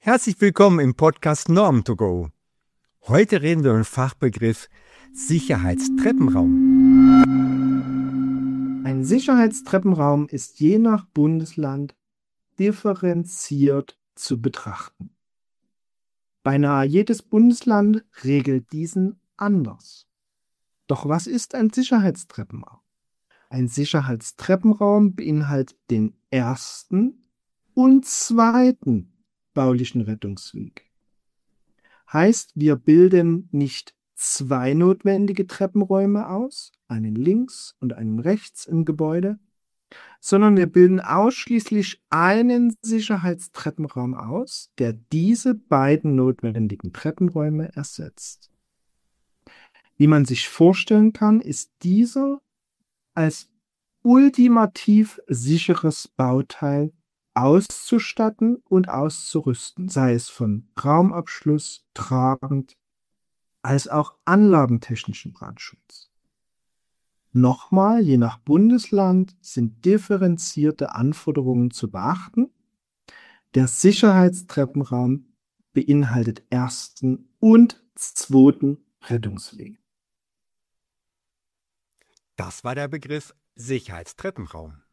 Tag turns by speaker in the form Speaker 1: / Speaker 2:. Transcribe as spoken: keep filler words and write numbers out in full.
Speaker 1: Herzlich willkommen im Podcast Norm to go. Heute reden wir über den Fachbegriff Sicherheitstreppenraum.
Speaker 2: Ein Sicherheitstreppenraum ist je nach Bundesland differenziert zu betrachten. Beinahe jedes Bundesland regelt diesen anders. Doch was ist ein Sicherheitstreppenraum? Ein Sicherheitstreppenraum beinhaltet den ersten und zweiten baulichen Rettungsweg. Heißt, wir bilden nicht zwei notwendige Treppenräume aus, einen links und einen rechts im Gebäude, sondern wir bilden ausschließlich einen Sicherheitstreppenraum aus, der diese beiden notwendigen Treppenräume ersetzt. Wie man sich vorstellen kann, ist dieser als ultimativ sicheres Bauteil auszustatten und auszurüsten, sei es von Raumabschluss, tragend, als auch anlagentechnischen Brandschutz. Nochmal, je nach Bundesland sind differenzierte Anforderungen zu beachten. Der Sicherheitstreppenraum beinhaltet ersten und zweiten Rettungsweg.
Speaker 1: Das war der Begriff Sicherheitstreppenraum.